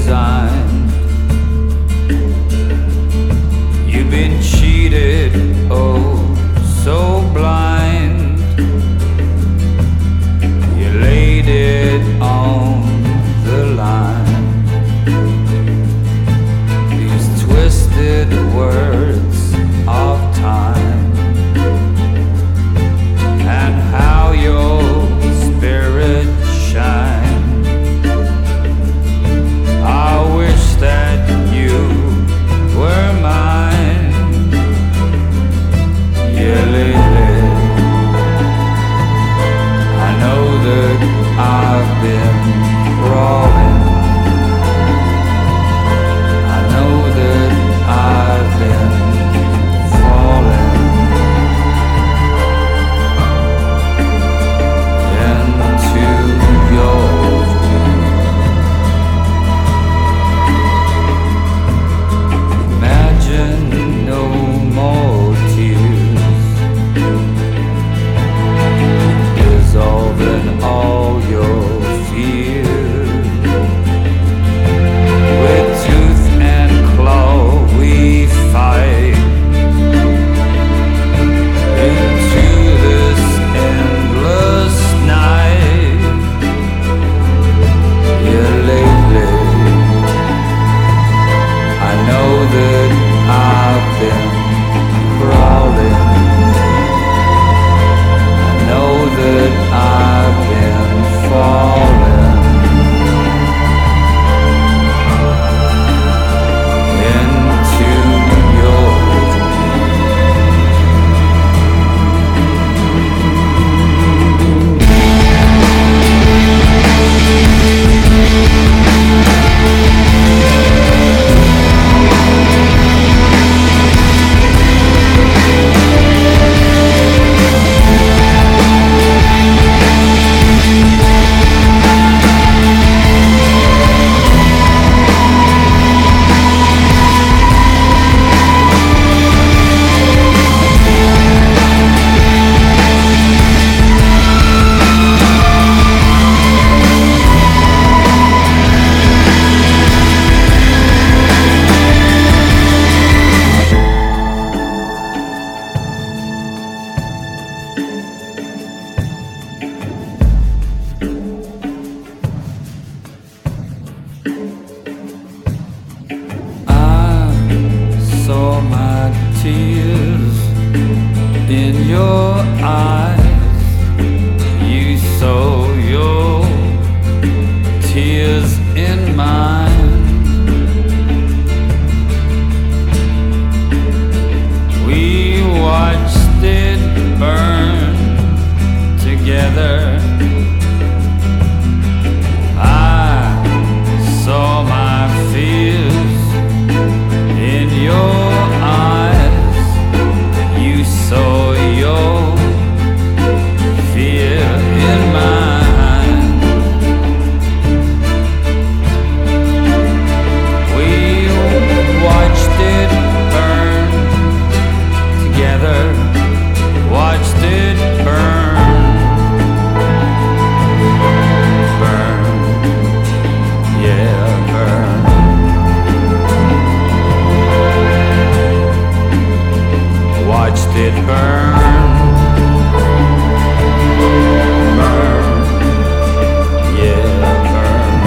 resigned. You've been cheated, oh, so blind. You laid it on the line. These twisted words of time, and how your spirit shine. I wish that you were mine. Yeah, lately I know that I've been crawling. I know that I've been falling into your imagine no more tears, dissolving all your fears. With tooth and claw we fight into this endless night. Yeah, lately I know that I've been crawling. I know that I've been falling into your saw my tears in your eyes. You saw your tears in mine. We watched it burn together. I saw my fears in your eyes. You saw your fear in mine. We watched it burn together. Watched it burn, burn, yeah, burn. Watched it burn, burn, yeah, burn.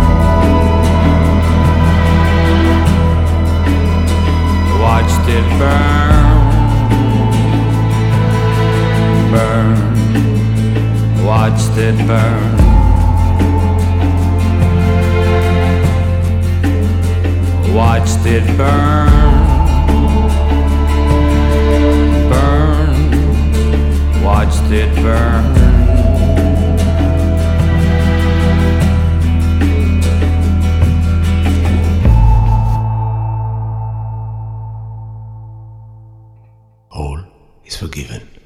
Watched it burn, burn. Watched it burn. Watched it burn. Watched it burn. All is forgiven.